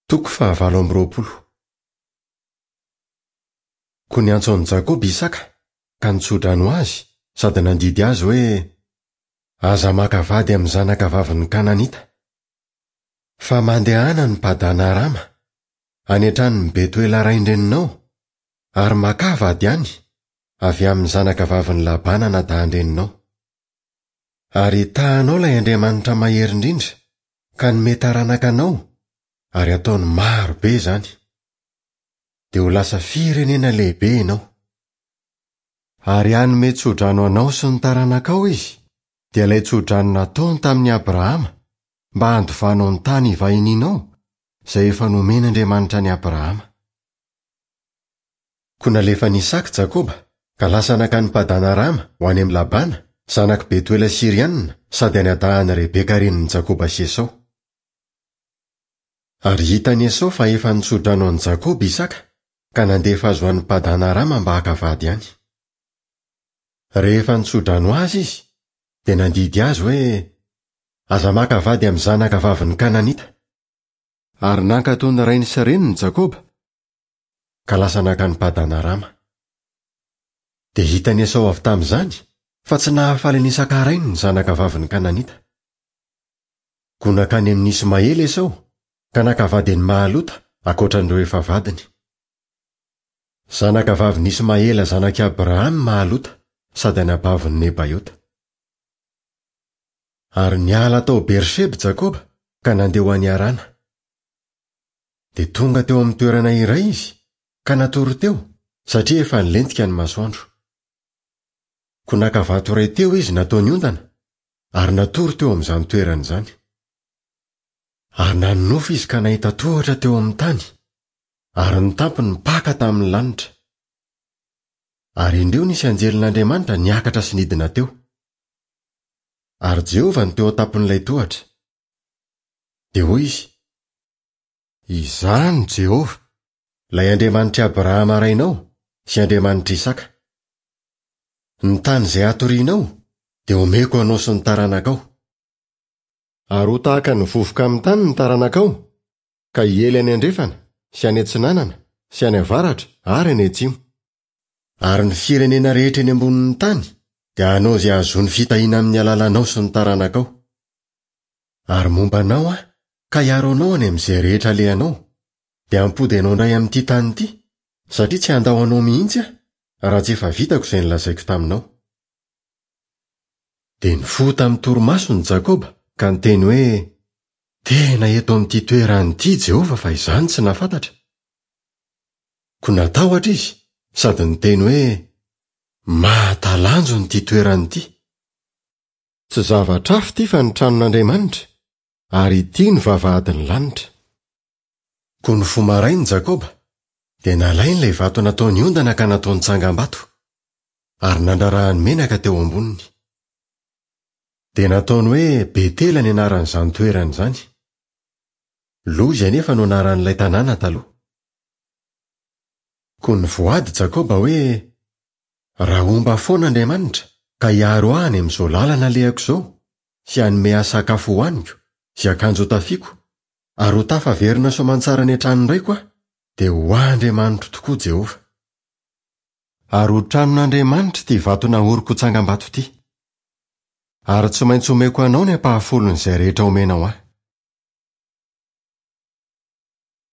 Toko 20. Ko niantso an'i Jakoba Isaka ka nitsodrano azy sady nandidy azy hoe aza maka vady amin'ny zanaka vavin'ny Kananita. Fa mandehana ny Padan-arama any antranon'ny Betuela rain-dreninao ary maka vady any avy amin'ny zanaka vavin'ny Labana nadahan-dreninao. Ary tahanao lay Andriamanitra mahery indrindra ka nomety taranaka anao ary ataony maro be zany. Dia ho lasa firenena lehibe ianao. Ary hanome tsodrano anao sy ny taranakao izy dia ilay tsodrano nataony tamin'ny Abrahama mba handovanao ny tany ivahinianao izay efa nomen'Andriamanitra ny Abrahama. Ko nalefa n'Isaka Jakoba ka lasa nakany Padan-arama ho any amin'ny Labana zanak' Betuela Sirianina sady any adahan'i Rebeka renin'i Jakoba sy Esau. Ary hitan'i Esau fa efa nitsodrano an'i Jakoba Isaka ka nandefa azy ho an'ny Padan-arama mba haka vady any. Rehefa nitsodrano azy izy dia nandidy azy hoe aza maka vady amin'ny zanaka vavin'ny Kananita. Ary nankatony rainy sy reniny Jakoba ka lasa nakany Padan-arama. Dia hitan'i Esau avy tamin'izany fa tsy nahafaly n'Isaka rainy ny zanaka vavin'ny Kananita. Ko nakany amin'ny Ismaela Esau ka naka vady ny Mahalota ankoatran'ireo efa vadiny. Zanaka vavin'ny Ismaela zanak'i Abrahama Mahalota sady anabavin'ny Nebaiota. Ary niala tao Berseba Jakoba ka nandeha ho any Arana. Dia tonga teo amin'ny toerana iray izy ka natory teo satria efa nilentika ny masoandro. Ko naka vato iray teo izy nataony ondana ary natory teo amin'izany toerana izany. Ary nanonofo izy ka nahita tohatra teo amin'ny tany ary ny tampony mipaka tamin'ny lanitra. Ary indreo nisy anjelin'Andriamanitra niakatra sy nidina teo. Ary Jehova ny teo an-tampon'ilay tohatra. Dia hoy izy, izany Jehova, ilay Andriamanitra Abrahama rainao sy Andriamanitra Isaka. Ny tany izay atorianao dia omeko anao sy ny taranakao. Ary ho tahaka ny vovoka amin'ny tany ny taranakao, ka hiely any andrefana sy any atsinanana sy any avaratra ary any atsimo. Ary ny firenena rehetra eny ambonin'ny tany dia anao izay azony fitahiana amin'ny alalanao sy ny taranakao. Ary mombanao ka hiaro anao any amin'izay rehetra alehanao, dia ampody anao indray amin'ity tany ity, satria tsy handao anao mihitsy raha tsy efa vitako izay nilazaiko taminao. Dia nifoha tamin'ny torimasony Jakoba ka niteny hoe, tena eto amin'ity toeran'ity Jehova fa izany tsy nafantatra. Ko natahotra izy sady niteny hoe, mahatalanjo n'ity toeran'ity. Tsy zavatra hafa ity fa ny tranon'Andriamanitra ary ity ny vavahadin'ny lanitra. Ko ny fomarainy Jakoba dia nalainy ilay vato nataony ondana ka nataony tsangam-bato ary nandrarahany menaka teo amboniny. Dia nataony hoe Betela ny anaran'izany toerana izany. Lozy anefa no anaran'ilay tanàna taloha. Ko ny voady Jakoba hoe, raha omba foana Andriamanitra ka hiaro any amin'izao lalana alehako izao sy hanome sakafo hohaniko sy akanjo hotafiako ary ho tafaverina soamantsara ny an-trano indray koa, dia ho Andriamanitro tokoa Jehova. Ary ho tranon'Andriamanitra ity vato nahoriko tsangam-bato ity. Ary tsy maintsy omeko anao ny ampahafolon'izay rehetra omenao ahy.